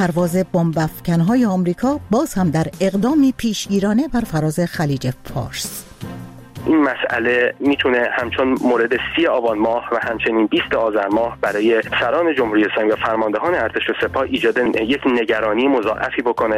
پرواز بمب‌افکن‌های آمریکا باز هم در اقدامی پیشگیرانه بر فراز خلیج فارس. این مسئله میتونه همچون مورد 30 آبان ماه و همچنین 20 آذر ماه برای سران جمهوری اسلامی و فرماندهان ارتش و سپاه ایجاد یک نگرانی مضاعفی بکنه.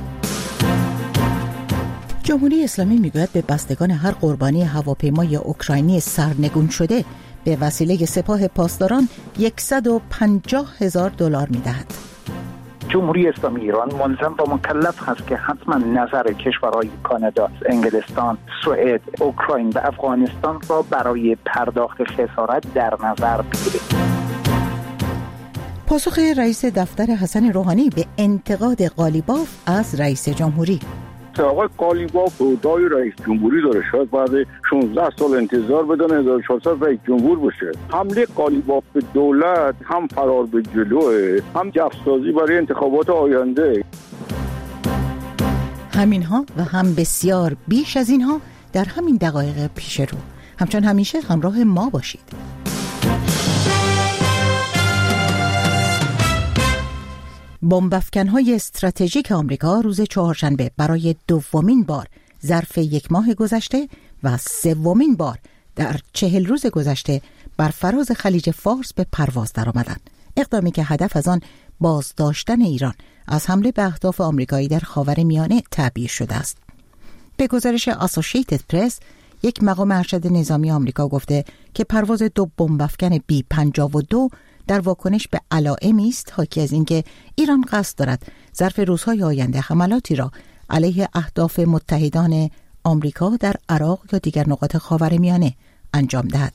جمهوری اسلامی میگوید به بستگان هر قربانی هواپیمای اوکراینی سرنگون شده به وسیله سپاه پاسداران $150,000 میدهد. جمهوری اسلامی ایران ملزم و مکلف هست که حتما نظر کشورهای کانادا، انگلستان، سوئد، اوکراین و افغانستان را برای پرداخت خسارت در نظر بگیرد. پاسخ رئیس دفتر حسن روحانی به انتقاد قالیباف از رئیس جمهوری. آقای قالیباف ادعای رئیس جمهوری داره، شاید بعد 16 سال انتظار بدن 1400 رئیس جمهور بشه. حمله قالیباف به دولت هم فرار به جلوه، هم جفسازی برای انتخابات آینده. همینها و هم بسیار بیش از اینها در همین دقایق پیش رو. همچون همیشه همراه ما باشید. بمب‌افکن‌های استراتژیک آمریکا روز چهارشنبه برای دومین بار ظرف یک ماه گذشته و سومین بار در 40 روز گذشته بر فراز خلیج فارس به پرواز درآمدند. اقدامی که هدف از آن بازداشتن ایران از حمله به اهداف آمریکایی در خاورمیانه تعبیر شده است. به گزارش اسوسییتد پرس، یک مقام ارشد نظامی آمریکا گفته که پرواز 2 بمب‌افکن B-52 در واکنش به علائمی است حاکی از اینکه ایران قصد دارد ظرف روزهای آینده حملاتی را علیه اهداف متحدان آمریکا در عراق یا دیگر نقاط خاورمیانه انجام دهد.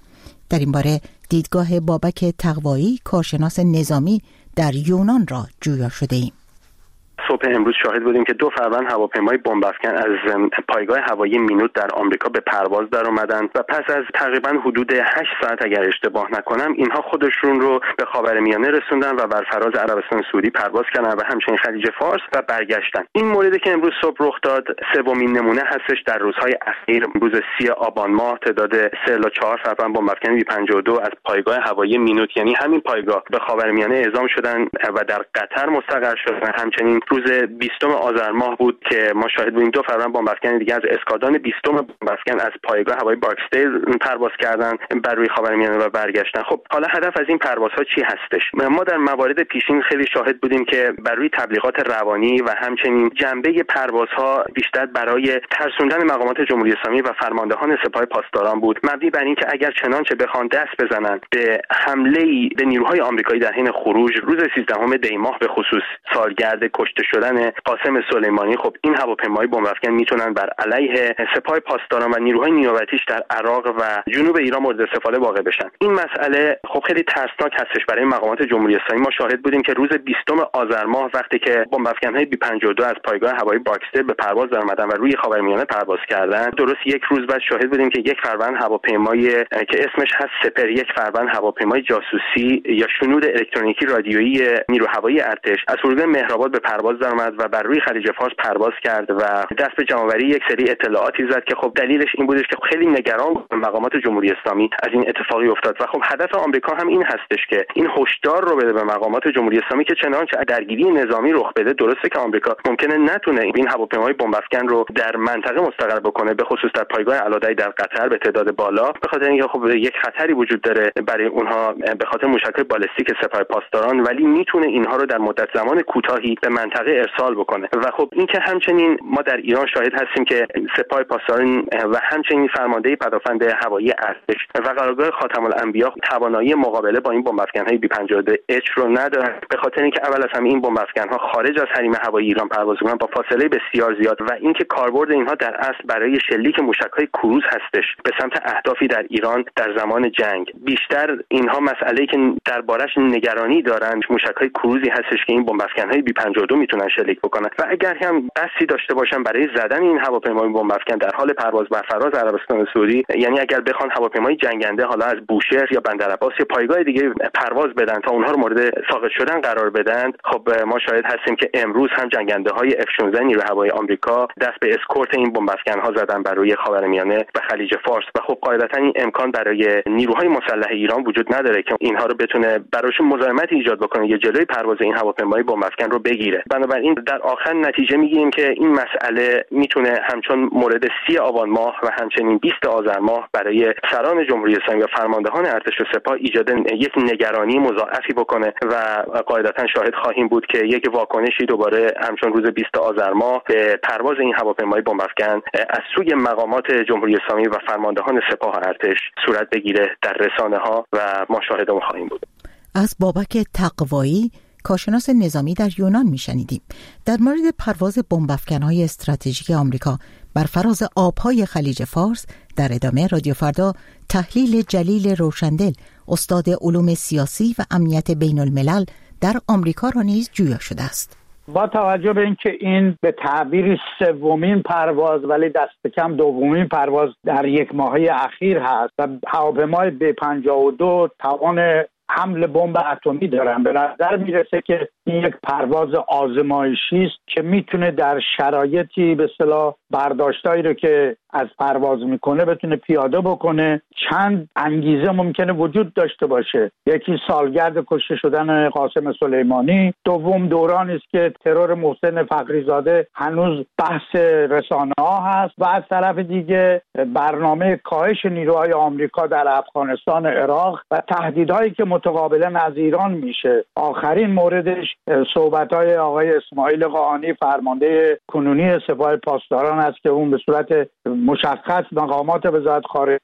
در این باره دیدگاه بابک تقوایی، کارشناس نظامی در یونان را جویا شده ایم. صبح امروز شاهد بودیم که 2 فروند هواپیمای بمب‌افکن از پایگاه هوایی مینوت در آمریکا به پرواز در اومدن و پس از تقریبا حدود 8 ساعت اگر اشتباه نکنم اینها خودشون رو به خاورمیانه رسوندن و بر فراز عربستان سعودی پرواز کردن و همچنین خلیج فارس و برگشتن. این موردی که امروز صبح رخ داد سومین نمونه هستش. در روزهای اخیر روز 30 آبان ماه تعداد 3 الی 4 فروند بمب‌افکن B-52 از پایگاه هوایی مینوت، یعنی همین پایگاه، به خاورمیانه اعزام شدن و در قطر مستقر شدن. همچنین روز 20 آذر ماه بود که ما شاهد بودیم 2 فروند بمب‌افکن دیگه از اسکادران 20 بمب‌افکن از پایگاه هوایی بارکستیل پرواز کردن بر روی خاورمیانه و برگشتن. خب حالا هدف از این پروازها چی هستش؟ ما در موارد پیشین خیلی شاهد بودیم که بر روی تبلیغات روانی و همچنین جنبه پروازها بیشتر برای ترسوندن مقامات جمهوری اسلامی و فرماندهان سپاه پاسداران بود، مبنی بر این که اگر چنانچه بخوان دست بزنن به حمله به نیروهای آمریکایی در حین خروج روز 13 دی ماه به خصوص سالگرد کشته شدن قاسم سلیمانی، خب این هواپیماهای بمب‌افکن میتونن بر علیه سپاه پاسداران و نیروهای نیابتیش در عراق و جنوب ایران مورد استفاده واقع بشن. این مسئله خب خیلی ترسناک هستش برای مقامات جمهوری اسلامی. ما شاهد بودیم که روز 20 آذر ماه وقتی که بمب‌افکن‌های B-52 از پایگاه هوایی بارکستیل به پرواز درآمدن و روی خاورمیانه پرواز کردن، درست یک روز بعد شاهد بودیم که یک فروند هواپیمای که اسمش هست سپر، یک فروند هواپیمای جاسوسی یا شنود الکترونیکی رادیویی نیرو هوایی ارتش از فرودگاه مهرآباد به پرواز درآمد و بر روی خلیج فارس پرواز کرد و دست به جمع‌آوری یک سری اطلاعاتی زد که خب دلیلش این بودش که خیلی نگران بود مقامات جمهوری اسلامی از این اتفاقی افتاد و خب هدف آمریکا هم این هستش که این هشدار رو بده به مقامات جمهوری اسلامی که چنانچه درگیری نظامی رخ بده، درسته که آمریکا ممکنه نتونه این هواپیماهای بمب‌افکن رو در منطقه مستقر بکنه، به خصوص در پایگاه علادی در قطر به تعداد بالا، به خاطر اینکه خب یک خطری وجود داره برای اونها به خاطر موشک‌های بالستیک سپاه پاسداران، ولی میتونه اینها رو در مدت زمان کوتاهی به منطقه ارسال بکنه. و خب این که همچنین ما در ایران شاهد هستیم که سپاه پاسداران و همچنین فرمانده پدافند هوایی ارتش و قرارگاه خاتم الانبیا توانایی مقابله با این بمب‌افکن‌های B-52H رو ندارن، به خاطر اینکه اول از همه این بمب‌افکن‌ها خارج از حریم هوایی ایران پرواز می‌کنن با فاصله بسیار زیاد و اینکه کاربرد اینها در اصل برای شلیک موشک‌های کروز هستش به سمت اهدافی در ایران در زمان جنگ. بیشتر اینها مسئله‌ای که دربارش نگرانی دارند موشک‌های کروزی هستش که این بمب‌افکن‌های B-52 بتونن شلیک بکنن و اگر هم قصدی داشته باشن برای زدن این هواپیمای بمب افکن در حال پرواز بر فراز عربستان سعودی، یعنی اگر بخوان هواپیمای جنگنده حالا از بوشهر یا بندرعباس یا پایگاه دیگه پرواز بدن تا اونها رو مورد ساقط شدن قرار بدن، خب ما شاهد هستیم که امروز هم جنگنده های F-16 نیروی هوایی آمریکا دست به اسکورت این بمب افکن ها زدن بر روی خاورمیانه و خلیج فارس و خب قاعدتا این امکان برای نیروهای مسلح ایران وجود نداره که اینها رو بتونه براشون مزاحمت ایجاد بکنه یا جلوی پرواز این هواپیمای بمب افکن رو بگیره. بنابراین در آخر نتیجه میگیریم که این مسئله میتونه همچون مورد 30 آبان ماه و همچنین 20 آذر ماه برای سران جمهوری اسلامی و فرماندهان ارتش و سپاه ایجاد یک نگرانی مضاعفی بکنه و قاعدتا شاهد خواهیم بود که یک واکنشی دوباره همچون روز 20 آذر ماه به پرواز این هواپیمای بمب افکن از سوی مقامات جمهوری اسلامی و فرماندهان سپاه و ارتش صورت بگیره در رسانه‌ها و ما شاهد اون خواهیم بود. از بابک تقوایی، کارشناس نظامی در یونان میشنیدیم در مورد پرواز بمب افکن‌های استراتژیک آمریکا بر فراز آبهای خلیج فارس. در ادامه رادیو فردا تحلیل جلیل روشندل، استاد علوم سیاسی و امنیت بین الملل در آمریکا را نیز جویا شده است. با توجه به اینکه این به تعبیر سومین پرواز ولی دست کم دومین پرواز در یک ماهه اخیر هست و هواپیمای B-52 توان حمل بمب اتمی دارن، به نظر میرسه که این یک پرواز آزمایشی است که میتونه در شرایطی به اصطلاح برداشتایی رو که از پرواز میکنه بتونه پیاده بکنه. چند انگیزه ممکنه وجود داشته باشه. یکی سالگرد کشته شدن قاسم سلیمانی، دوم دورانی است که ترور محسن فخریزاده هنوز بحث رسانه‌ها هست و از طرف دیگه برنامه کاهش نیروهای آمریکا در افغانستان، عراق و تهدیدهایی که متقابلا از ایران میشه. آخرین موردش صحبت‌های آقای اسماعیل قاآنی فرمانده کنونی سپاه پاسداران است که اون به صورت مشخص مقامات وزارت خارجه،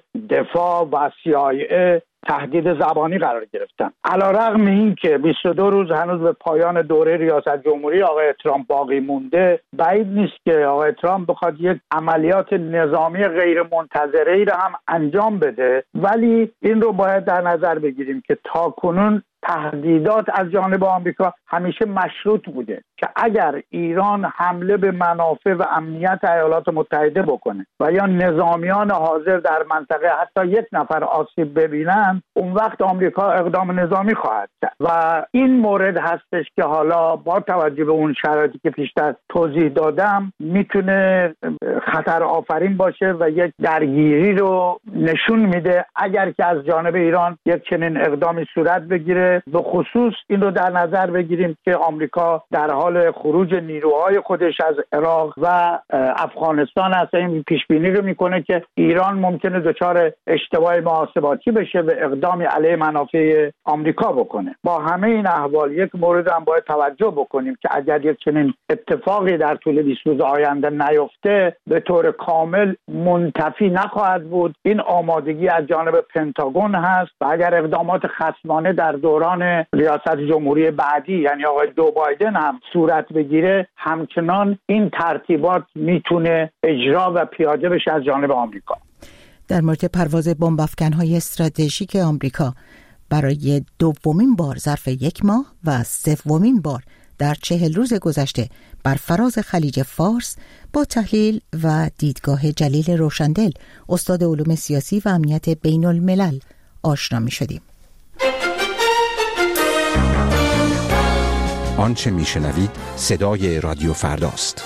دفاع و CIA تهدید زبانی قرار گرفتن. علیرغم این که 22 روز هنوز به پایان دوره ریاست جمهوری آقای ترامپ باقی مونده، بعید نیست که آقای ترامپ بخواد یک عملیات نظامی غیر منتظره‌ای را هم انجام بده، ولی این رو باید در نظر بگیریم که تاکنون تهدیدات از جانب آمریکا همیشه مشروط بوده که اگر ایران حمله به منافع و امنیت ایالات متحده بکنه و یا نظامیان حاضر در منطقه حتی یک نفر آسیب ببینن، اون وقت آمریکا اقدام نظامی خواهد کرد و این مورد هستش که حالا با توجه به اون شرایطی که پیشتر توضیح دادم میتونه خطر آفرین باشه و یک درگیری رو نشون میده اگر که از جانب ایران یک چنین اقدامی صورت بگیره. به خصوص این رو در نظر بگیریم که آمریکا در حال خروج نیروهای خودش از عراق و افغانستان است. این پیش بینی رو میکنه که ایران ممکنه دچار اشتباه محاسباتی بشه و اقدامی علیه منافع آمریکا بکنه. با همه این احوال یک مورد هم باید توجه بکنیم که اگر یک چنین اتفاقی در طول 20 روز آینده نیفته، به طور کامل منتفی نخواهد بود. این آمادگی از جانب پنتاگون هست و اگر اقدامات خصمانه در دوران ریاست جمهوری بعدی یعنی آقای جو بایدن هم صورت بگیره، همچنان این ترتیبات میتونه اجرا و پیاده بشه از جانب آمریکا. در مورد پرواز بمب افکن‌های استراتژیک آمریکا برای دومین بار ظرف یک ماه و سومین بار در 40 روز گذشته بر فراز خلیج فارس با تحلیل و دیدگاه جلیل روشندل، استاد علوم سیاسی و امنیت بین الملل آشنا می شدیم. آنچه میشنوید صدای رادیو فرداست.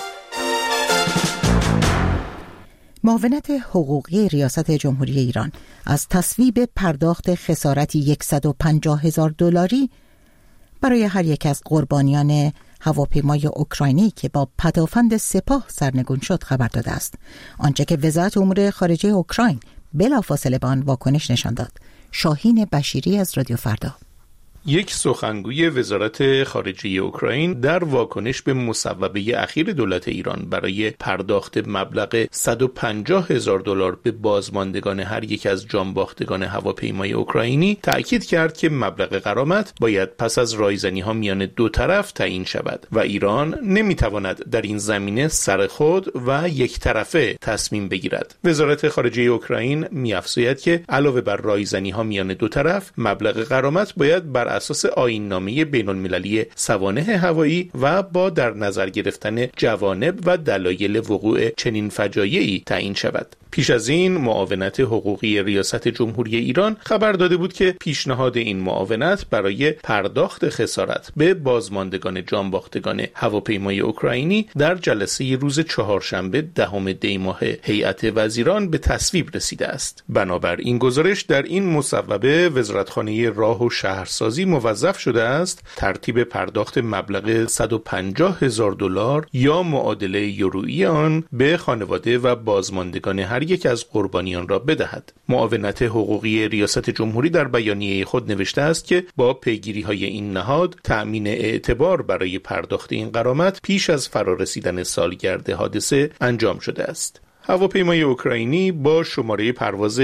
معاونت حقوقی ریاست جمهوری ایران از تصویب پرداخت خسارتی $150,000 برای هر یک از قربانیان هواپیمای اوکراینی که با پدافند سپاه سرنگون شد خبر داده است، آنچه که وزارت امور خارجه اوکراین بلافاصله به آن واکنش نشان داد. شاهین بشیری از رادیو فردا. یک سخنگوی وزارت خارجه اوکراین در واکنش به مصوبه اخیر دولت ایران برای پرداخت مبلغ $150,000 به بازماندگان هر یک از جانباختگان هواپیمای اوکراینی تأکید کرد که مبلغ غرامت باید پس از رایزنی‌ها میان دو طرف تعیین شود و ایران نمیتواند در این زمینه سر خود و یک طرفه تصمیم بگیرد. وزارت خارجه اوکراین می‌افزاید که علاوه بر رایزنی‌ها میان دو طرف، مبلغ غرامت باید بر اساس آیین‌نامه بین‌المللی سوانح هوایی و با در نظر گرفتن جوانب و دلایل وقوع چنین فجایعی تعیین شود. پیش از این معاونت حقوقی ریاست جمهوری ایران خبر داده بود که پیشنهاد این معاونت برای پرداخت خسارت به بازماندگان جانباختگان هواپیمای اوکراینی در جلسه روز چهارشنبه 10 دی ماه هیئت وزیران به تصویب رسیده است. بنابر این گزارش در این مصوبه وزارتخانه راه و شهرسازی موظف شده است ترتیب پرداخت مبلغ $150,000 یا معادله یورویی آن به خانواده و بازماندگان هر یک از قربانیان را بدهد. معاونت حقوقی ریاست جمهوری در بیانیه خود نوشته است که با پیگیری‌های این نهاد تأمین اعتبار برای پرداخت این غرامت پیش از فرارسیدن سالگرد حادثه انجام شده است. هواپیمای اوکراینی با شماره پرواز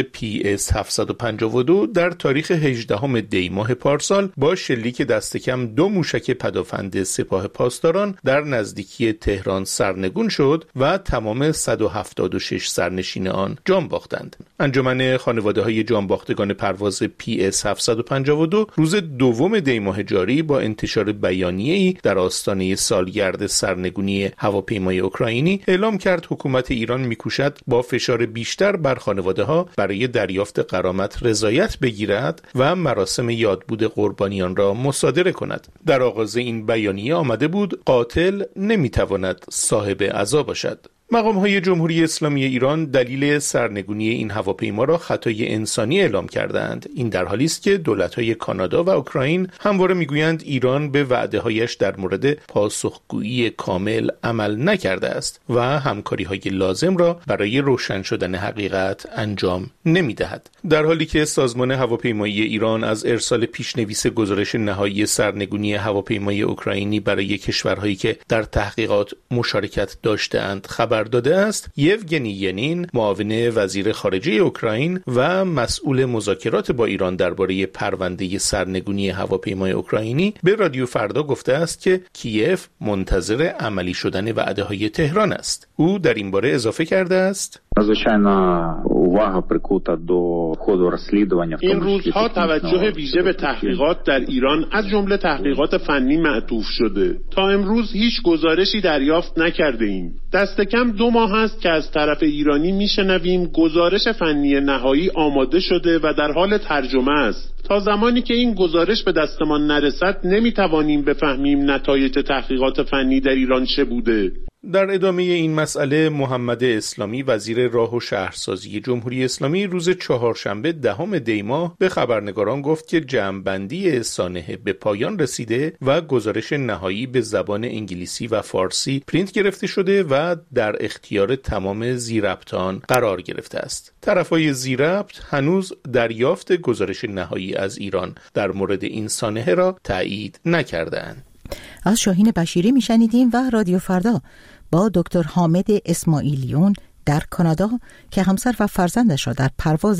PS752 در تاریخ 18 دی ماه پارسال با شلیک دست کم 2 موشک پدافند سپاه پاسداران در نزدیکی تهران سرنگون شد و تمام 176 سرنشین آن جان باختند. انجمن خانواده‌های جانباختگان پرواز PS752 روز 2 دی ماه جاری با انتشار بیانیه‌ای در آستانه سالگرد سرنگونی هواپیمای اوکراینی اعلام کرد حکومت ایران می‌کوشد با فشار بیشتر بر خانواده‌ها برای دریافت غرامت رضایت بگیرد و مراسم یادبود قربانیان را مصادره کند. در آغاز این بیانیه آمده بود قاتل نمی‌تواند صاحب عزا باشد. مقام‌های جمهوری اسلامی ایران دلیل سرنگونی این هواپیما را خطای انسانی اعلام کردند. این در حالی است که دولت‌های کانادا و اوکراین همواره می‌گویند ایران به وعده‌هایش در مورد پاسخگویی کامل عمل نکرده است و همکاری‌های لازم را برای روشن شدن حقیقت انجام نمی‌دهد. در حالی که سازمان هواپیمایی ایران از ارسال پیشنویس گزارش نهایی سرنگونی هواپیمای اوکراینی برای کشورهایی که در تحقیقات مشارکت داشته‌اند خبر داده است، یوگنی ینین معاون وزیر خارجه اوکراین و مسئول مذاکرات با ایران درباره پرونده سرنگونی هواپیمای اوکراینی به رادیو فردا گفته است که کیف منتظر عملی شدن وعده‌های تهران است. او در این باره اضافه کرده است: این روزها توجه ویژه به تحقیقات در ایران از جمله تحقیقات فنی معطوف شده. تا امروز هیچ گزارشی دریافت نکرده ایم. دست کم 2 ماه است که از طرف ایرانی میشنویم گزارش فنی نهایی آماده شده و در حال ترجمه است. تا زمانی که این گزارش به دستمان نرسد نمیتوانیم بفهمیم نتایج تحقیقات فنی در ایران چه بوده. در ادامه این مسئله محمد اسلامی وزیر راه و شهرسازی جمهوری اسلامی روز چهارشنبه 10 دی ماه به خبرنگاران گفت که جمع‌بندی سانحه به پایان رسیده و گزارش نهایی به زبان انگلیسی و فارسی پرینت گرفته شده و در اختیار تمام زیرربطان قرار گرفته است. طرفای زیرربط هنوز دریافت گزارش نهایی از ایران در مورد این سانحه را تایید نکردند. از شاهین بشیری میشنیدیم و رادیو فردا با دکتر حامد اسماعیلیون در کانادا که همسر و فرزندش را در پرواز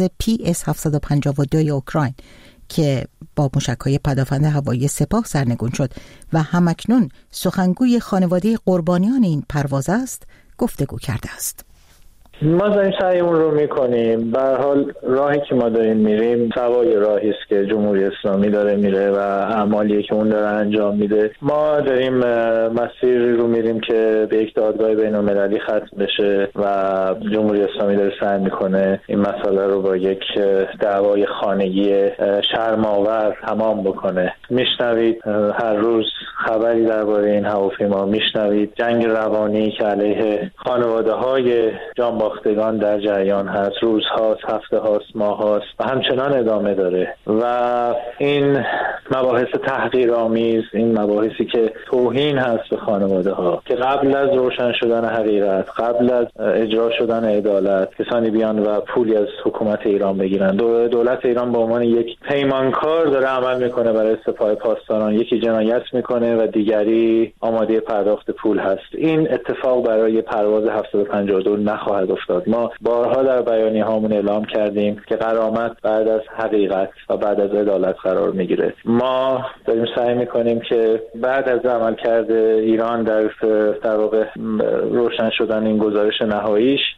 PS752 اوکراین که با موشک‌های پدافند هوایی سپاه سرنگون شد و همکنون سخنگوی خانواده قربانیان این پرواز است گفتگو کرده است. ما داریم سعیمون رو میکنیم. به هر حال راهی که ما داریم میریم سوای راهی است که جمهوری اسلامی داره میره و اعمالی که اون داره انجام میده. ما داریم مسیری رو میریم که به یک دادگاه بین‌المللی ختم بشه و جمهوری اسلامی داره سعی میکنه این مسئله رو با یک دعوای خانگی شرم‌آور تمام بکنه. میشنوید هر روز خبری درباره این هواپیما، میشنوید جنگ روانی که علیه خانواده‌های جانباختگان در جریان هست، روزهاست، هفته هاست، ماه هاست و همچنان ادامه داره و این مباحث تحقیرآمیز، این مباحثی که توهین هست به خانواده ها که قبل از روشن شدن حقیقت، قبل از اجرا شدن عدالت کسانی بیان و پولی از حکومت ایران بگیرن. دولت ایران به عنوان یک پیمانکار داره عمل میکنه برای سپاه پاسداران، یکی جنایت میکنه و دیگری آماده پرداخت پول هست. این اتفاق برای پرواز 752 نخواهد افتاد. ما بارها در بیانیه هامون اعلام کردیم که غرامت بعد از حقیقت و بعد از عدالت قرار میگیره. ما داریم سعی میکنیم که بعد از عملکرد ایران در واقع روشن شدن این گزارش نهاییش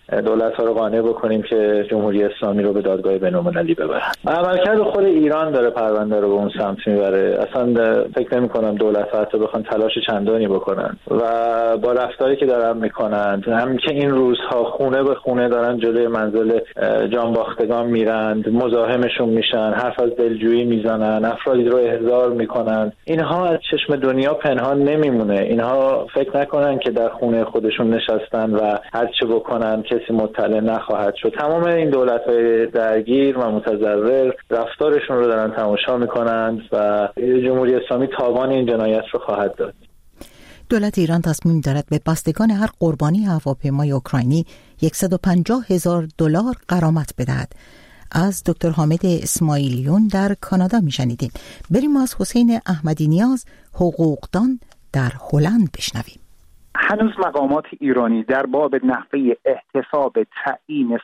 دولت‌ها رو قانع بکنیم که جمهوری اسلامی رو به دادگاه بین‌المللی ببرن. عملکرد خود ایران داره پرونده رو به اون سمت میبره. اصلا فکر نمی‌کنم دولت‌ها حتی بخوان تلاش چندانی بکنن و با رفتاری که دارن میکنن، همین که این روزها خونه به خونه دارن جلوی منزل جانباختگان میرند، مزاحمشون میشن، حرف از دلجویی میزنن، افرادی رو احضار میکنن، اینها از چشم دنیا پنهان نمیمونه. اینها فکر نکنن که در خونه خودشون نشستن و هر چه بکنن کسی مطلع نخواهد شد. تمام این دولت‌های درگیر و متضرر رفتارشون رو دارن تماشا میکنند و جمهوری اسلامی تاوان این جنایت رو خواهد داد. دولت ایران تصمیم دارد به بستگان هر قربانی هواپیمای اوکراینی $150,000 غرامت بدهد. از دکتر حامد اسماعیلیون در کانادا میشنیدیم. بریم از حسین احمدی نیاز، حقوقدان در هلند بشنویم. هنوز مقامات ایرانی در باب نحوه احتساب تعیین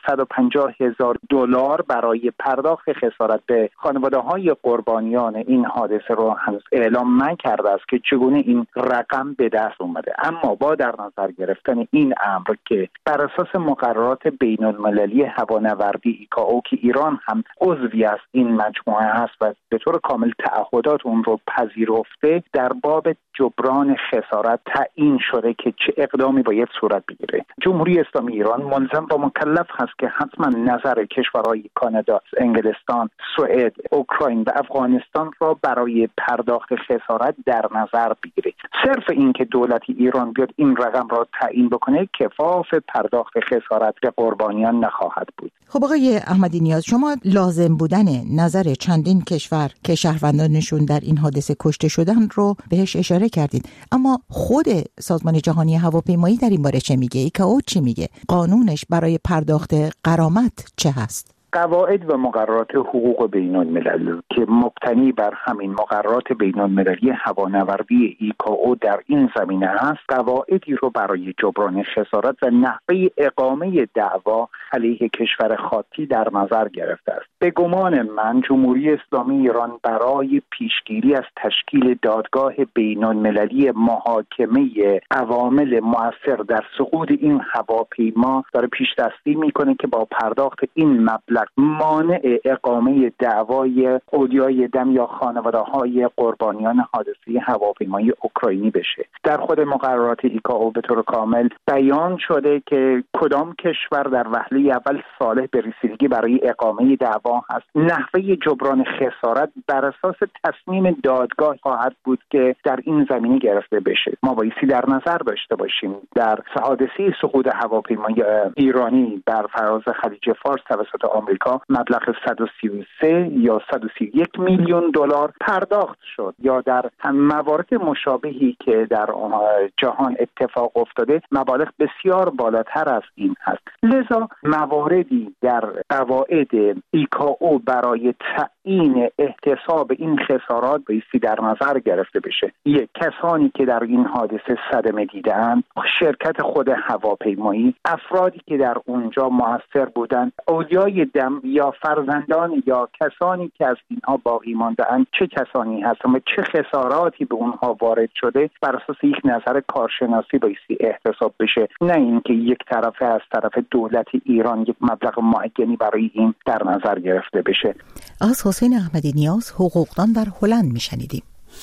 $150,000 برای پرداخت خسارت به خانواده‌های قربانیان این حادثه رو هنوز اعلام نکرده است که چگونه این رقم به دست اومده. اما با در نظر گرفتن این امر که بر اساس مقررات بین‌المللی هوانوردی ایکائو که ایران هم عضوی از این مجموعه هست و به طور کامل تعهدات اون رو پذیرفته، در باب جبران خسارت تعیین شده که چه اقدامی باید صورت بگیره. جمهوری اسلامی ایران ملزم و مکلف هست که حتما نظر کشورهای کانادا، انگلستان، سوئد، اوکراین و افغانستان را برای پرداخت خسارت در نظر بگیره. صرف این که دولت ایران بیاد این رقم را تعیین بکنه کفاف پرداخت خسارت به قربانیان نخواهد بود. خب آقای احمدی نیاز، شما لازم بودن نظر چندین کشور که شهروندانشون در این حادثه کشته شدن رو بهش اشاره کردید، اما خود سازمان جهانی هواپیمایی در این باره چه میگه؟ ایکائو چی میگه؟ قانونش برای پرداخت غرامت چه هست؟ قواعد و مقررات حقوق بین‌الملل که مبتنی بر همین مقررات بین‌المللی هوانوردی ایکائو در این زمینه است، قواعدی رو برای جبران خسارت و نحوه اقامه دعوا علیه کشور خاطی در نظر گرفته است. به گمان من جمهوری اسلامی ایران برای پیشگیری از تشکیل دادگاه بین‌المللی محاکمه عوامل مؤثر در سقوط این هواپیما داره پیش‌دستی میکنه که با پرداخت این مبلغ مانع اقامه دعوای اودیای دم یا خانواده‌های قربانیان حادثه هواپیمای اوکراینی بشه. در خود مقررات ایکائو به طور کامل بیان شده که کدام کشور در وهله اول صالح به رسیدگی برای اقامه دعوا هست. نحوه جبران خسارت بر اساس تصمیم دادگاه خواهد بود که در این زمینه گرفته بشه. ما بایستی در نظر داشته باشیم در حادثه سقوط هواپیمای ایرانی بر فراز خلیج فارس توسط آمریکا مبلغ 133 یا 131 میلیون دلار پرداخت شد، یا در موارد مشابهی که در جهان اتفاق افتاده مبالغ بسیار بالاتر از این هست. لذا مواردی در قواعد ایکائو برای تعیین احتساب این خسارات بایستی در نظر گرفته بشه. یک، کسانی که در این حادثه صدمه دیدند، شرکت خود هواپیمایی، افرادی که در اونجا مؤثر بودند، اودیای دم یا فرزندان یا کسانی که از اینها باقی مانده‌اند چه کسانی هستند و چه خساراتی به اونها وارد شده، بر اساس یک نظر کارشناسی بایستی احتساب بشه، نه اینکه یک طرفه از طرف دولت ایران یک مبلغ معینی برای این در نظر گرفته بشه. از حسین احمدی نیاز، حقوقدان در هلند میشنیدیم.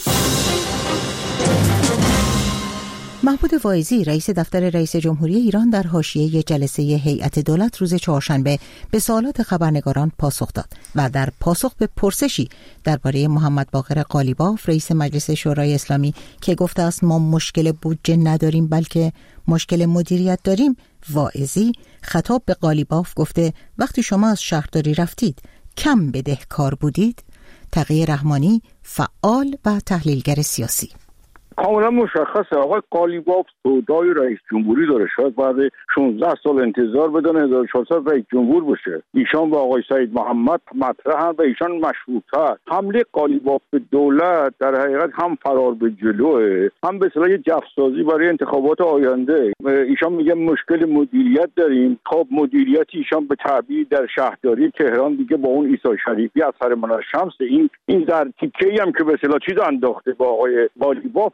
محمود واعظی، رئیس دفتر رئیس جمهوری ایران، در حاشیه جلسه هیئت دولت روز چهارشنبه به سوالات خبرنگاران پاسخ داد و در پاسخ به پرسشی درباره محمد باقر قالیباف، رئیس مجلس شورای اسلامی، که گفته است ما مشکل بودجه نداریم بلکه مشکل مدیریت داریم، واعظی خطاب به قالیباف گفته وقتی شما از شهرداری رفتید کم بدهکار بودید؟ تقی رحمانی، فعال و تحلیلگر سیاسی: کاملا مشخصه آقای قالیباف سودای رئیس جمهوری داره، شاید بعد 16 سال انتظار بدن 1400 رئیس جمهور بشه. ایشان با آقای سید محمد مطرحن و ایشان مشروطه. حمله قالیباف به دولت در حقیقت هم فرار به جلوه، هم به اصطلاح جفسازی برای انتخابات آینده. ایشان میگن مشکل مدیریت داریم. خب مدیریت ایشان به تعبیر در شهرداری تهران دیگه با اون عیسی شریفی از هر منار شمس این در تیکه‌ای هم که به اصطلاح چیز انداخته با آقای قالیباف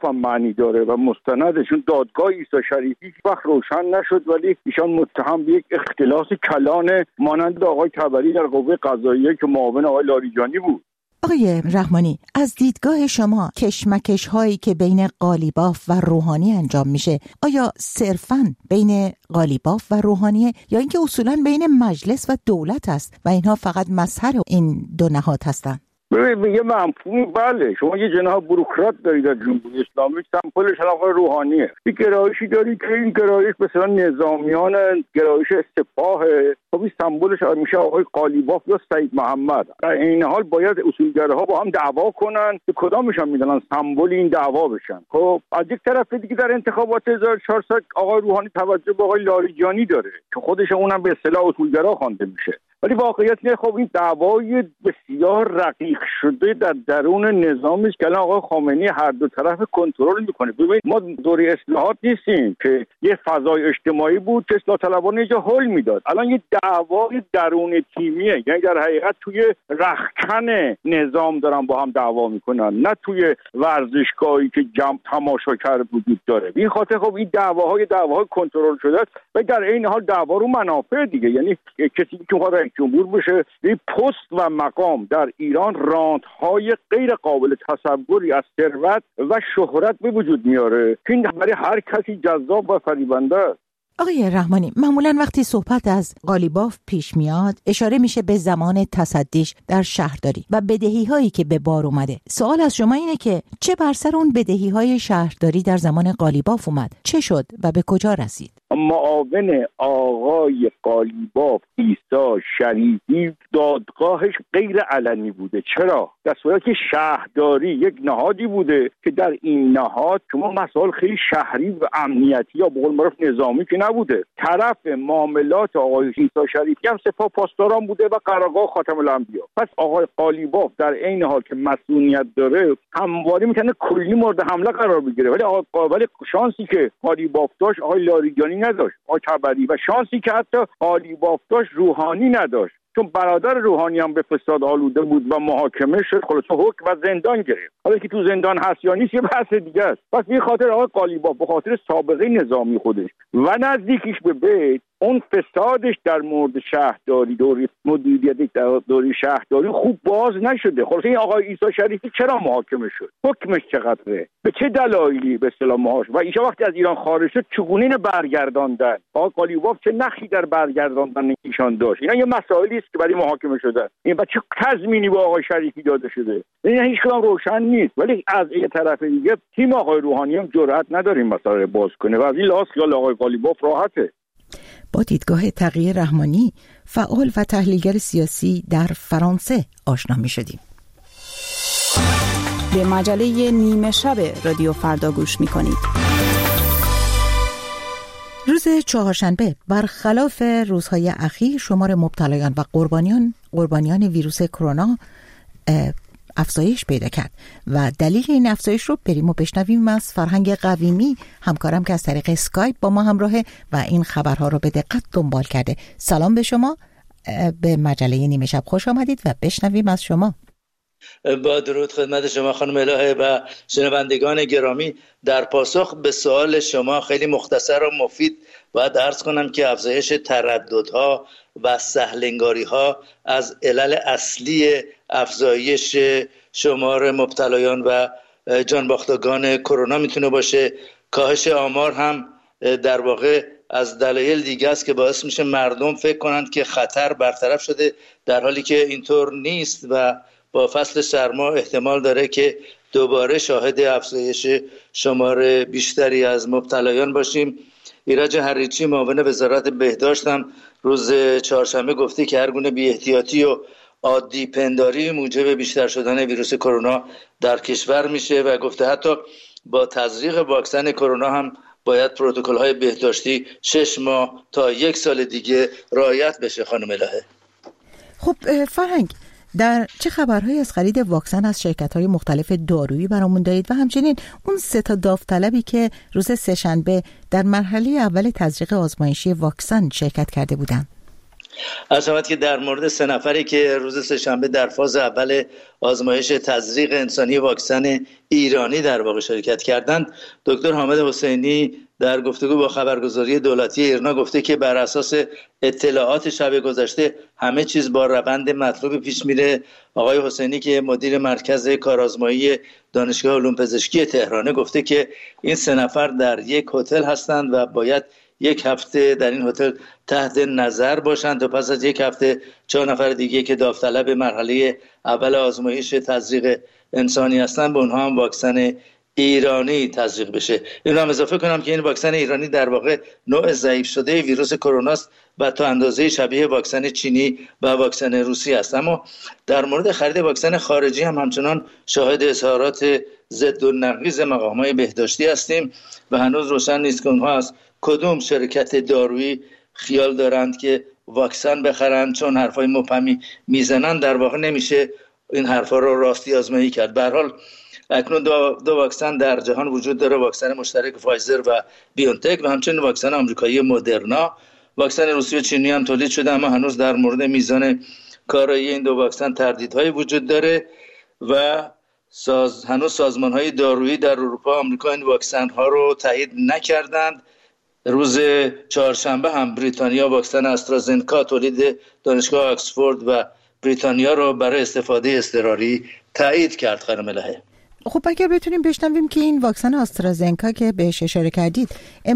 هم معنی داره و مستندشون دادگاه عیسی شریفی هیچ وقت روشن نشد، ولی ایشان متهم به یک اختلاس کلان مانند آقای تبری در قوه قضاییه که معاون آقای لاریجانی بود. آقای رحمانی، از دیدگاه شما کشمکش هایی که بین قالیباف و روحانی انجام میشه آیا صرفاً بین قالیباف و روحانیه یا اینکه اصولاً بین مجلس و دولت است و اینها فقط مظهر این دو نهاد هستند؟ به یه مفهومی بله، شما یه جناح بوروکرات دارید در جمهوری اسلامی، سمپلش آقای روحانیه. یک گرایشی دارید که این گرایش مثلا نظامیان گرایش سپاه، خب این سمبلش میشه آقای قالیباف یا سید محمد. در این حال باید اصولگراها با هم دعوا کنن که کدامشون میدونن سمبل این دعوا بشن. خب از یک طرف دیگه در انتخابات 1400 آقای روحانی توجه به آقای لاریجانی داره که خودش اونم به اصطلاح اصولگرا خوانده میشه، ولی واقعیت اینه خب این دعوای بسیار رقیق شده در درون نظامی است که الان آقای خامنه‌ای هر دو طرف کنترل میکنه. ببینید ما دوره اصلاحات نیستیم که یه فضای اجتماعی بود که اصلاح طلبان یه جا هول میداد. الان یه دعوای درون تیمیه، یعنی در حقیقت توی رختکن نظام دارن با هم دعوا میکنن، نه توی ورزشگاهی که جمع تماشاگر وجود داره. این خاطر خب این دعواهای کنترل شده است و در این حال دعوا رو منافع دیگه، یعنی کسی که رئیس جمهور بشه این پست و مقام در ایران راندهای غیر قابل تصوری از ثروت و شهرت به وجود میاره که این برای هر کسی جذاب و فریبنده است. آقای رحمانی، معمولا وقتی صحبت از قالیباف پیش میاد اشاره میشه به زمان تصدیش در شهرداری و بدهی هایی که به بار اومده. سوال از شما اینه که چه بر سر اون بدهی های شهرداری در زمان قالیباف اومد؟ چه شد و به کجا رسید؟ معاون آقای قالیباف عیسی شریفی دادگاهش غیر علنی بوده. چرا؟ در صورتی که شهرداری یک نهادی بوده که در این نهاد شما مسائل خیلی شهری و امنیتی یا به قول معروف نظامی که نبوده. طرف معاملات آقای عیسی شریفی هم سپاه پاسداران بوده و قرارگاه خاتم الانبیا. پس آقای قالیباف در این حال که مسئولیت داره همواره میتونه کلی مورد حمله قرار بگیره، ولی شانسی که قالیباف داشت آقای لاریجانی نداشت، آقای تبری، و شانسی که حتی قالیباف داشت روحانی نداشت، چون برادر روحانی هم به فساد آلوده بود و محاکمه شد، خلاص حکم و زندان گرفت. حالا که تو زندان هست یا نیست یه بحث دیگه است. پس به خاطر آقای قالیباف به خاطر سابقه نظامی خودش و نزدیکیش به بیت اون فسادش در مورد شهرداری دوری مدیریت دوری شهرداری خوب باز نشده. خلاص این آقای عیسی شریفی چرا محاکمه شد؟ حکمش چقدره؟ به چه دلایلی به اصطلاح مهاش و ایشا وقتی از ایران خارج شد چگونه اینو برگرداندن؟ آقای قالیباف چه نقشی در برگرداندن ایشان داشت؟ اینا یه مسائلی است که برای محاکمه شده. این بچه تضمینی با آقای شریفی داده شده. این هیچ کدام روشن نیست. ولی از یه طرف دیگه تیم آقای روحانی هم جرئت نداره این مسئله باز کنه و از این لحاظ خیال آقای قالیباف راحته. با دیدگاه تقی رحمانی، فعال و تحلیلگر سیاسی در فرانسه آشنا می شدیم. به مجله نیمه شب رادیو فردا گوش می کنید. روز چهارشنبه برخلاف روزهای اخیر شمار مبتلایان و قربانیان ویروس کرونا افزایش پیدا کرد و دلیل این افزایش رو بریم و بشنویم از فرهنگ قویمی، همکارم که از طریق اسکایپ با ما همراهه و این خبرها رو به دقت دنبال کرده. سلام به شما، به مجله نیمه شب خوش آمدید و بشنویم از شما. با درود خدمت شما خانم الهه و شنوندگان گرامی. در پاسخ به سوال شما خیلی مختصر و مفید باید عرض کنم که افزایش ترددها و سهلنگاری‌ها از علل اصلی افزایش شمار مبتلایان و جانباختگان کرونا میتونه باشه. کاهش آمار هم در واقع از دلایل دیگه است که باعث میشه مردم فکر کنند که خطر برطرف شده، در حالی که اینطور نیست و با فصل سرما احتمال داره که دوباره شاهد افزایش شمار بیشتری از مبتلایان باشیم. ایرج حریچی معاون وزارت بهداشت هم روز چهارشنبه گفته که هر گونه بی‌احتیاطی و عادی پنداری موجب بیشتر شدن ویروس کرونا در کشور میشه و گفته حتی با تزریق واکسن کرونا هم باید پروتکل‌های بهداشتی 6 ماه تا 1 سال دیگه رعایت بشه. خانم الهه، خب فرهنگ، در چه خبرهایی از خرید واکسن از شرکت‌های مختلف دارویی برامون دارید و همچنین اون 3 تا داوطلبی که روز سه‌شنبه در مرحله اول تزریق آزمایشی واکسن شرکت کرده بودند؟ عرض که در مورد 3 نفری که روز سه‌شنبه در فاز اول آزمایش تزریق انسانی واکسن ایرانی در واقع شرکت کردند، دکتر حامد حسینی در گفتگو با خبرگزاری دولتی ایرنا گفته که بر اساس اطلاعات شب گذشته همه چیز با روند مطلوب پیش میره. آقای حسینی که مدیر مرکز کارآزمایی دانشگاه علوم پزشکی تهران گفته که این 3 نفر در یک هتل هستند و باید 1 هفته در این هتل تحت نظر باشند تا پس از 1 هفته 4 نفر دیگه که داوطلب مرحله اول آزمایش تزریق انسانی هستند به اونها هم واکسن ایرانی تزریق بشه. این رو هم اضافه کنم که این واکسن ایرانی در واقع نوع ضعیف شده ویروس کرونا است و تا اندازه شبیه واکسن چینی و واکسن روسی است. اما در مورد خرید واکسن خارجی هم همچنان شاهد اظهارات ضد و نقیض مقامات بهداشتی هستیم و هنوز روشن نیست که اونها از کدوم شرکت دارویی خیال دارند که واکسن بخرند، چون حرفای مبهمی میزنن در واقع نمیشه این حرفا رو راستی آزمایی کرد. به هر حال اکنون دو واکسن در جهان وجود داره، واکسن مشترک فایزر و بیونتک و همچنین واکسن آمریکایی مدرنا. واکسن روسی و چینی هم تولید شده اما هنوز در مورد میزان کارایی این 2 واکسن تردیدهای وجود داره و هنوز سازمان‌های دارویی در اروپا آمریکا این واکسن‌ها رو تایید نکردند. روز چهارشنبه هم بریتانیا واکسن استرازنکا تولید دانشگاه آکسفورد و بریتانیا رو برای استفاده اضطراری تایید کرد. خانم الهه، خب اگر بتونیم بشنویم که این واکسن آسترازنکا که بهش اشاره کردید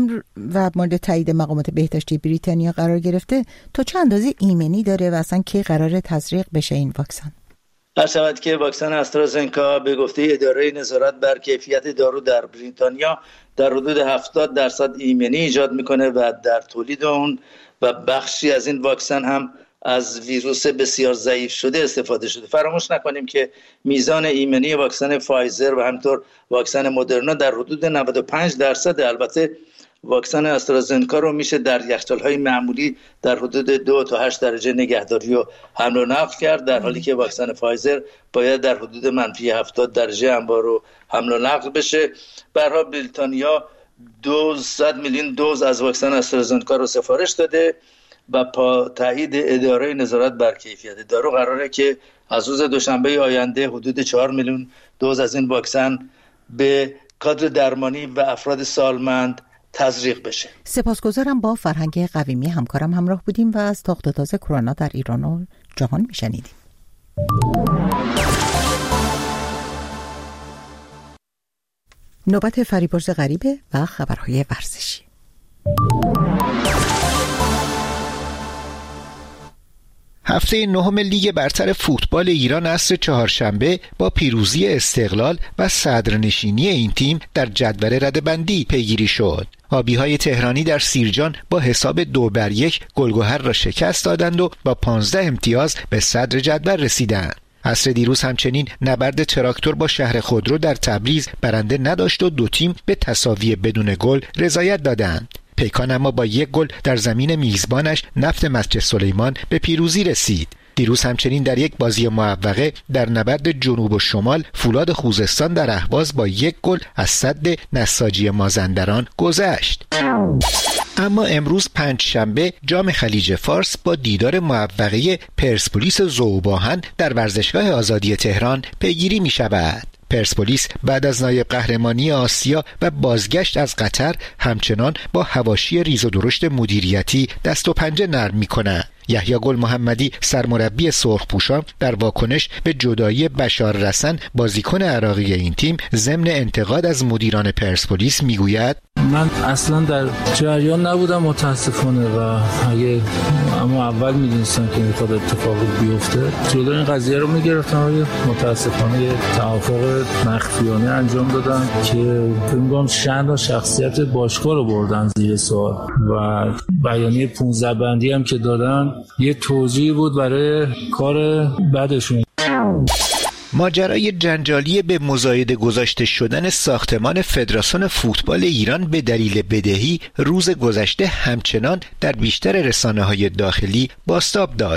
و مورد تایید مقامات بهداشتی بریتانیا قرار گرفته، تا چه اندازه ایمنی داره و اصلا کی قراره تزریق بشه این واکسن؟ هرچند که واکسن آسترازنکا به گفته اداره نظارت بر کیفیت دارو در بریتانیا در حدود 70% ایمنی ایجاد میکنه و در تولید اون و بخشی از این واکسن هم از ویروس بسیار ضعیف شده استفاده شده. فراموش نکنیم که میزان ایمنی واکسن فایزر و همینطور واکسن مدرنا در حدود 95%. البته واکسن استرازنکا رو میشه در یخچال‌های معمولی در حدود 2 تا 8 درجه نگهداری و حمل و نقل کرد، در حالی که واکسن فایزر باید در حدود -70 درجه انبار و حمل و نقل بشه. به هر حال بریتانیا 200 میلیون دوز از واکسن استرازنکا رو سفارش داده و با تایید اداره نظارت بر کیفیت دارو قراره که از روز دوشنبه آینده حدود 4 میلیون دوز از این واکسن به کادر درمانی و افراد سالمند تزریق بشه. سپاسگزارم. با فرهنگ قویمی همکارم همراه بودیم و از تاخت و تاز کرونا در ایران و جهان میشنیدیم. نوبت فریبرز غریبه و خبرهای ورزشی. هفته 9 لیگ برتر فوتبال ایران عصر چهارشنبه با پیروزی استقلال و صدرنشینی این تیم در جدول رده‌بندی پیگیری شد. آبی‌های تهرانی در سیرجان با حساب 2-1 گلگهر را شکست دادند و با 15 امتیاز به صدر جدول رسیدند. عصر دیروز همچنین نبرد تراکتور با شهر خودرو در تبریز برنده نداشت و 2 تیم به تساوی بدون گل رضایت دادند. پیکان اما با 1 گل در زمین میزبانش نفت مسجد سلیمان به پیروزی رسید. دیروز همچنین در یک بازی معوقه در نبرد جنوب و شمال فولاد خوزستان در اهواز با 1 گل از سد نساجی مازندران گذشت. اما امروز پنجشنبه جام خلیج فارس با دیدار معوقه پرسپولیس ذوباهن در ورزشگاه آزادی تهران پیگیری می شود. پرسپولیس بعد از نایب قهرمانی آسیا و بازگشت از قطر همچنان با حواشی ریز و درشت مدیریتی دست و پنجه نرم می‌کند. یحیی گل محمدی سرمربی سرخپوشان در واکنش به جدایی بشار رسن بازیکن عراقی این تیم ضمن انتقاد از مدیران پرسپولیس میگوید: من اصلا در جریان نبودم متاسفانه و اما اول میدونستم که میخواد اتفاقی بیفته جلوی این قضیه رو میگرفتم. متاسفانه توافق مخفیانه انجام دادن که فکر می‌کنم شأن و شخصیت باشگاه رو بردن زیر سوال و بیانیه 15 بندی هم که دادن یه توجیه بود برای کار بدشون. ماجرای جنجالی به مزایده گذاشته شدن ساختمان فدراسیون فوتبال ایران به دلیل بدهی روز گذشته همچنان در بیشتر رسانه‌های داخلی بازتاب داشت.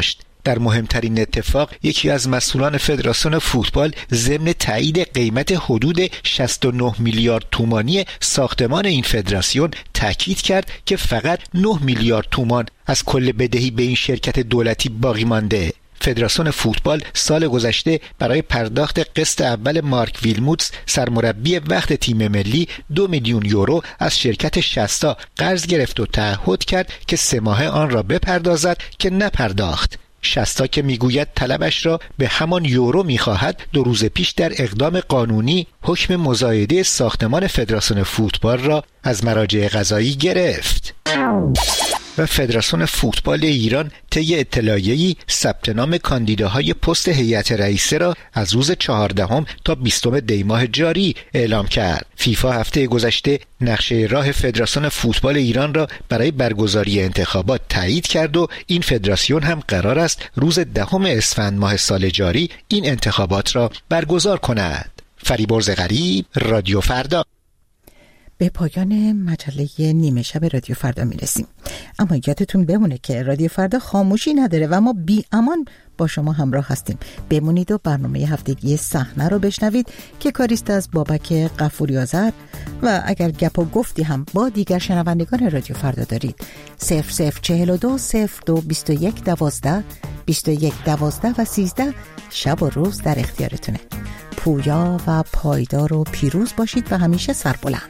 در مهمترین اتفاق یکی از مسئولان فدراسیون فوتبال ضمن تایید قیمت حدود 69 میلیارد تومانی ساختمان این فدراسیون تاکید کرد که فقط 9 میلیارد تومان از کل بدهی به این شرکت دولتی باقی مانده. فدراسیون فوتبال سال گذشته برای پرداخت قسط اول مارک ویلموتس سرمربی وقت تیم ملی 2 میلیون یورو از شرکت شستا قرض گرفت و تعهد کرد که 3 ماهه آن را بپردازد که نپرداخت. شستا که میگوید طلبش را به همان یورو میخواهد 2 روز پیش در اقدام قانونی حکم مزایده ساختمان فدراسیون فوتبال را از مراجع قضایی گرفت. و فدراسیون فوتبال ایران طی اطلاعیه‌ای ثبت نام کاندیداهای پست هیئت رئیسه را از روز 14 تا 20 دی ماه جاری اعلام کرد. فیفا هفته گذشته نقشه راه فدراسیون فوتبال ایران را برای برگزاری انتخابات تایید کرد و این فدراسیون هم قرار است روز 10 اسفند ماه سال جاری این انتخابات را برگزار کند. فریبرز غریب، رادیو فردا. به پایان مجله نیمه شب رادیو فردا میرسیم، اما یادتون بمونه که رادیو فردا خاموشی نداره و ما بی امان با شما همراه هستیم. بمونید و برنامه هفتگی صحنه رو بشنوید که کاریست از بابک غفوری آذر و اگر گپ و گفتی هم با دیگر شنوندگان رادیو فردا دارید 0042 02 21 12 21 12 و 13 شب و روز در اختیارتونه. پویا و پایدار و پیروز باشید و همیشه سربلند.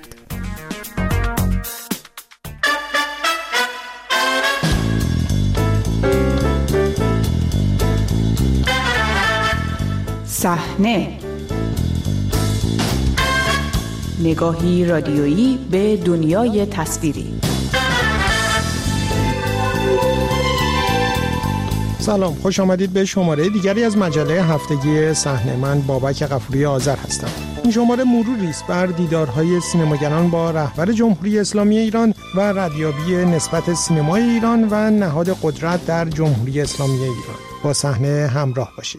صحنه، نگاهی رادیویی به دنیای تصویری. سلام، خوش آمدید به شماره دیگری از مجله هفتگی صحنه. من بابک غفوری آذر هستم. این شماره مروری است بر دیدارهای سینماگران با رهبر جمهوری اسلامی ایران و ردیابی نسبت سینمای ایران و نهاد قدرت در جمهوری اسلامی ایران. با صحنه همراه باشید.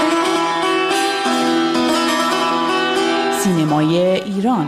سینمای ایران.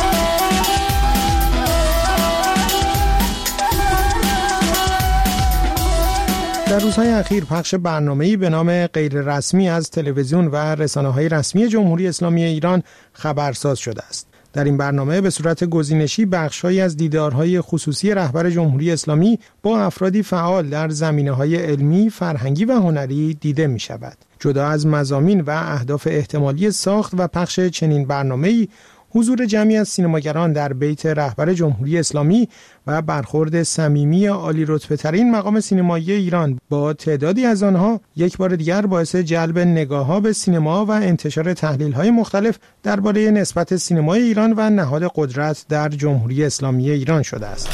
در روزهای اخیر پخش برنامه‌ای به نام غیر رسمی از تلویزیون و رسانه‌های رسمی جمهوری اسلامی ایران خبرساز شده است. در این برنامه به صورت گزینشی بخش‌هایی از دیدارهای خصوصی رهبر جمهوری اسلامی با افرادی فعال در زمینه‌های علمی، فرهنگی و هنری دیده می‌شود. جدا از مضامین و اهداف احتمالی ساخت و پخش چنین برنامه‌ای، حضور جمعی از سینماگران در بیت رهبر جمهوری اسلامی و برخورد صمیمی عالی رتبه‌ترین مقام سینمایی ایران با تعدادی از آنها یک بار دیگر باعث جلب نگاه‌ها به سینما و انتشار تحلیل‌های مختلف درباره نسبت سینمای ایران و نهاد قدرت در جمهوری اسلامی ایران شده است.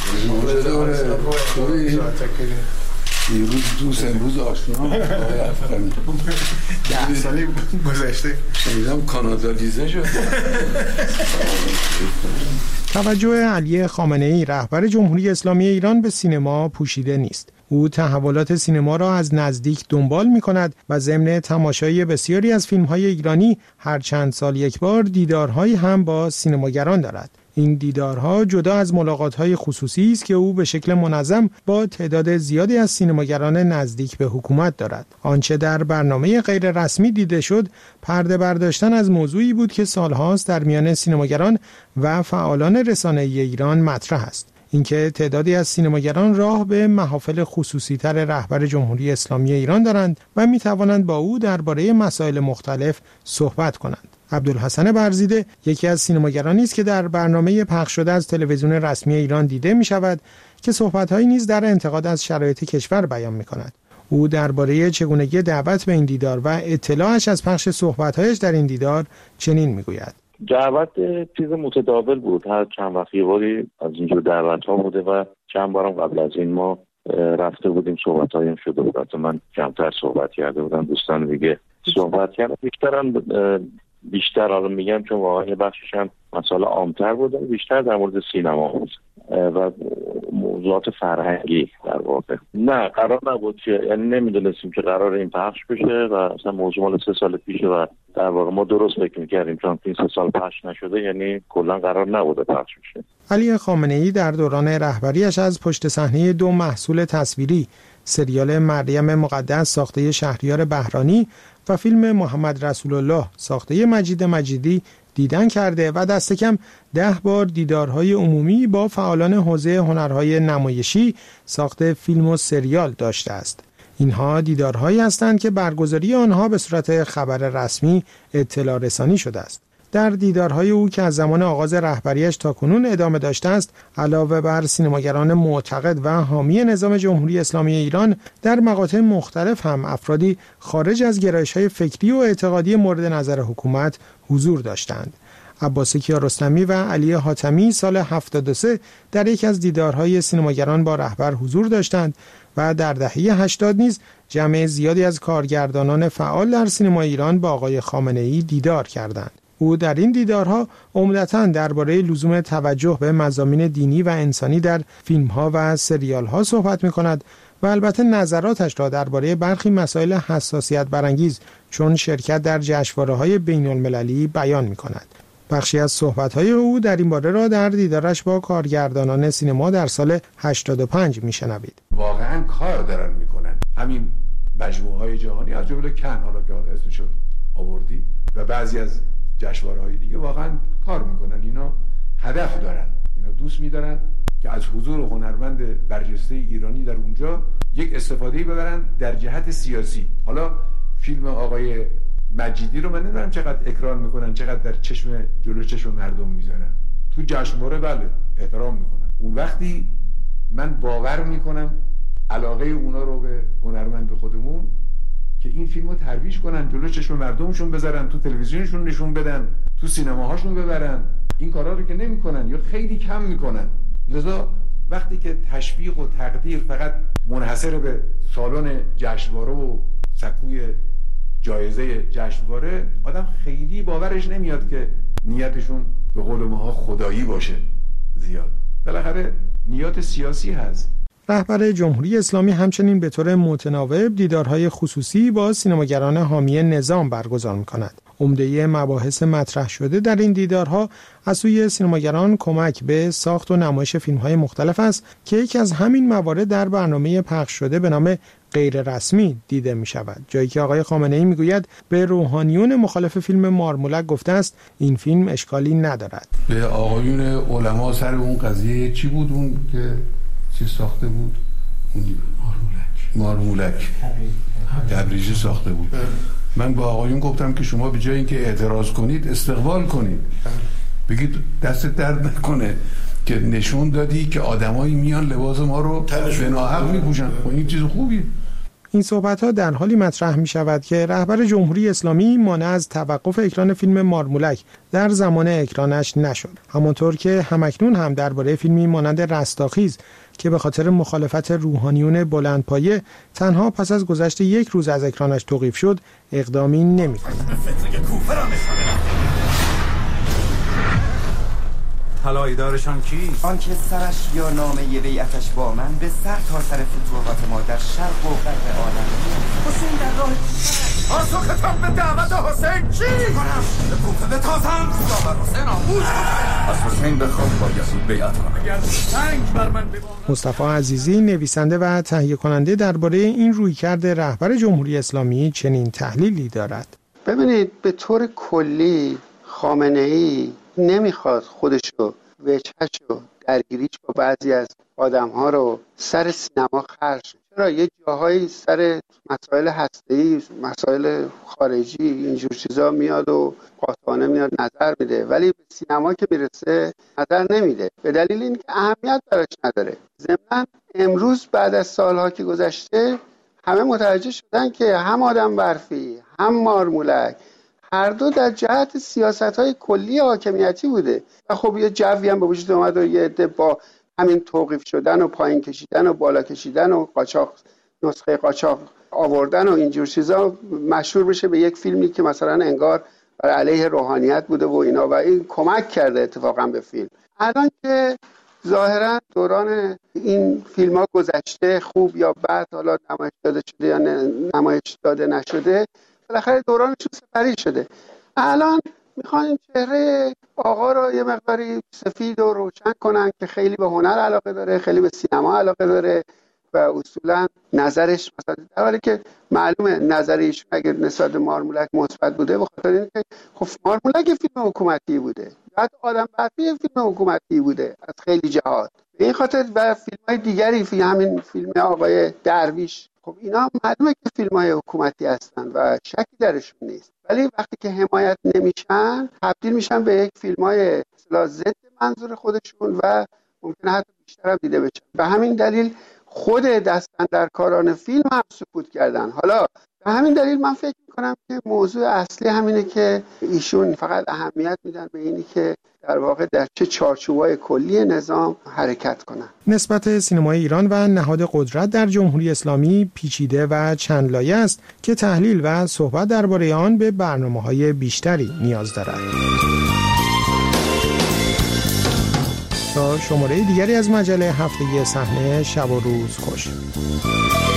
امروز آشنا 10 سالی گذشته شنیدم کانادا لیزه شد. توجه علی خامنه‌ای رهبر جمهوری اسلامی ایران به سینما پوشیده نیست. او تحولات سینما را از نزدیک دنبال می‌کند و ضمن تماشای بسیاری از فیلم‌های ایرانی هر چند سال یک بار دیدارهایی هم با سینماگران دارد. این دیدارها جدا از ملاقات‌های خصوصی است که او به شکل منظم با تعداد زیادی از سینماگران نزدیک به حکومت دارد. آنچه در برنامه غیر رسمی دیده شد، پرده برداشتن از موضوعی بود که سالهاست در میان سینماگران و فعالان رسانه‌ای ایران مطرح است. اینکه تعدادی از سینماگران راه به محافل خصوصی‌تر رهبر جمهوری اسلامی ایران دارند و می‌توانند با او درباره مسائل مختلف صحبت کنند. عبدالحسن برزیده یکی از سینماگرانی است که در برنامه پخش شده از تلویزیون رسمی ایران دیده می شود که صحبت‌هایی نیز در انتقاد از شرایط کشور بیان می کند. او درباره چگونگی دعوت به این دیدار و اطلاعش از پخش صحبت‌هایش در این دیدار چنین می گوید. دعوت چیز متداول بود، هر چند وقت یه باری از اینجور دعوت‌ها بوده و چند بارم قبل از این ما رفته بودیم، صحبت‌هایی شده بود. من کمتر صحبت کرده بودم، دوستان دیگه صحبت کردن. بیشتر حالا میگم چون واقعا یه بخشش هم مسائل عام‌تر بود، بیشتر در مورد سینما بود و موضوعات فرهنگی در واقع. نه قرار نبود که، یعنی نمیدونستیم که قرار این پخش بشه و اصلا موضوع مال 3 سال پیشه و در واقع ما درست فکر می‌کردیم چون این 3 سال پخش نشده، یعنی کلا قرار نبود پخش بشه. علی خامنه‌ای در دوران رهبریش از پشت صحنه 2 محصول تصویری سریال مریم مقدس ساخته شهریار بهرانی و فیلم محمد رسول الله ساخته مجید مجیدی دیدن کرده و دست کم 10 بار دیدارهای عمومی با فعالان حوزه هنرهای نمایشی ساخت فیلم و سریال داشته است. اینها دیدارهایی هستند که برگزاری آنها به صورت خبر رسمی اطلاع رسانی شده است. در دیدارهای او که از زمان آغاز رهبریش تا کنون ادامه داشته است، علاوه بر سینماگران معتقد و حامی نظام جمهوری اسلامی ایران، در مقاطع مختلف هم افرادی خارج از گرایش‌های فکری و اعتقادی مورد نظر حکومت حضور داشتند. عباس کیارستمی و علی حاتمی سال 73 در یک از دیدارهای سینماگران با رهبر حضور داشتند و در دهه 80 نیز جمع زیادی از کارگردانان فعال در سینما ایران با آقای خامنه‌ای دیدار کردند. او در این دیدارها عمدتاً درباره لزوم توجه به مضامین دینی و انسانی در فیلم‌ها و سریال‌ها صحبت می‌کند و البته نظراتش را درباره برخی مسائل حساسیت برانگیز چون شرکت در جشنواره‌های بین‌المللی بیان می‌کند. بخشی از صحبت‌های او در این باره را در دیدارش با کارگردانان سینما در سال 85 می‌شنوید. واقعاً کار دارن می‌کنن. همین مجموعه‌های جهانی از جمله کن، حالا که اسمش رو آوردی، و بعضی از جشنواره‌های دیگه واقعا کار میکنن. اینا هدف دارن، اینا دوست می‌دارن که از حضور هنرمند برجسته ایرانی در اونجا یک استفاده‌ای ببرن در جهت سیاسی. حالا فیلم آقای مجیدی رو من نمیدونم چقدر اکران میکنن، چقدر در جلو چشم مردم میذارن. تو جشنواره بله احترام میکنن. اون وقتی من باور میکنم علاقه اونا رو به هنرمند خودمون که این فیلمو ترویج کنن، جلو چشم مردمشون بذارن، تو تلویزیونشون نشون بدن، تو سینماهاشون ببرن. این کارا رو که نمیکنن یا خیلی کم میکنن. لذا وقتی که تشویق و تقدیر فقط منحصر به سالن جشنواره و سکوی جایزه جشنواره، آدم خیلی باورش نمیاد که نیتشون به قول ماها خدایی باشه. زیاد بالاخره نیات سیاسی هست. رهبر جمهوری اسلامی همچنین به طور متناوب دیدارهای خصوصی با سینماگران حامی نظام برگزار می‌کند. عمده مباحث مطرح شده در این دیدارها از سوی سینماگران کمک به ساخت و نمایش فیلم‌های مختلف است که یکی از همین موارد در برنامه پخش شده به نام غیر رسمی دیده می شود، جایی که آقای خامنه‌ای میگوید به روحانیون مخالف فیلم مارمولک گفته است این فیلم اشکالی ندارد. به آقایون علما سر اون قضیه چی بود اون که چی ساخته بود؟ مارمولک تبریزی ساخته بود. من با آقایون گفتم که شما به جای اینکه اعتراض کنید استقبال کنید، بگید دست درد نکنه که نشون دادی که آدمایی میان لباس ما رو به ناحق میپوشن. این چیز خوبیه. این صحبت‌ها در حالی مطرح می‌شود که رهبر جمهوری اسلامی مانع از توقف اکران فیلم مارمولک در زمان اکرانش نشد، همانطور که همکنون هم درباره فیلمی مانند رستاخیز که به خاطر مخالفت روحانیون بلندپایه تنها پس از گذشت یک روز از اکرانش توقیف شد اقدامی نمی‌کند. طلایی دارشان کی؟ آن که سرش یا نامه بیعتش با من به سر تا سر فتوحات ما در شرق و غرب عالم. حسین در راه پاسختان به دعوت حسین چی کنم؟ به کوفه بتازم داور حسین آموز از حسین بخوام با یزید بیعت کنم. اگر سنگ بر من مصطفی عزیزی نویسنده و تهیه کننده درباره این رویکرد رهبر جمهوری اسلامی چنین تحلیلی دارد. ببینید به طور کلی خامنه‌ای نمیخواد خودشو وجهشو درگیریش با بعضی از آدم‌ها رو سر سینما خرج. چرا یه جاهایی سر مسائل هسته‌ای، مسائل خارجی اینجور چیزا میاد و قاطعانه میاد نظر میده، ولی به سینما که میرسه نظر نمیده، به دلیل اینکه اهمیت براش نداره. ضمن امروز بعد از سالها که گذشته همه متوجه شدن که هم آدم برفی هم مارمولک هر دو در جهت سیاست‌های کلی حاکمیتی بوده و خب یه جوی هم به وجود اومد و یه عده با همین توقیف شدن و پایین کشیدن و بالا کشیدن و قاچاق، نسخه قاچاق آوردن و اینجور چیزا مشهور بشه به یک فیلمی که مثلا انگار بر علیه روحانیت بوده و اینا، و این کمک کرده اتفاقا به فیلم. الان که ظاهرا دوران این فیلم ها گذشته، خوب یا بد، حالا نمایش داده شده یا نمایش داده نشده، بالاخره دورانشون سپری شده. الان میخوان این چهره آقا رو یه مقداری سفید و روشن کنن که خیلی به هنر علاقه داره، خیلی به سینما علاقه داره و اصولا نظرش مثلا در حالی که معلومه نظر ایشون اگر نسبت به مارمولک مثبت بوده به خاطر اینکه خب مارمولک فیلم حکومتی بوده، بعد آدم برفی فیلم حکومتی بوده از خیلی جهات، به این خاطر و فیلم‌های دیگری همین فیلم آقای درویش، خب اینا معلومه که فیلم‌های حکومتی هستن و شکی درشون نیست، ولی وقتی که حمایت نمیشن تبدیل میشن به یک فیلم‌های اصطلاح ضد منظور خودشون و ممکنه حتی بیشتر هم دیده بشن. به همین دلیل خود دستاندرکاران فیلم هم سکوت کردن. حالا به همین دلیل من فکر میکنم که موضوع اصلی همینه که ایشون فقط اهمیت میدن به اینی که در واقع در چه چارچوبای کلی نظام حرکت کنن. نسبت سینمای ایران و نهاد قدرت در جمهوری اسلامی پیچیده و چند لایه است که تحلیل و صحبت درباره آن به برنامه‌های بیشتری نیاز دارد. تا شماره دیگری از مجله هفتگی صحنه شب و روز خوش.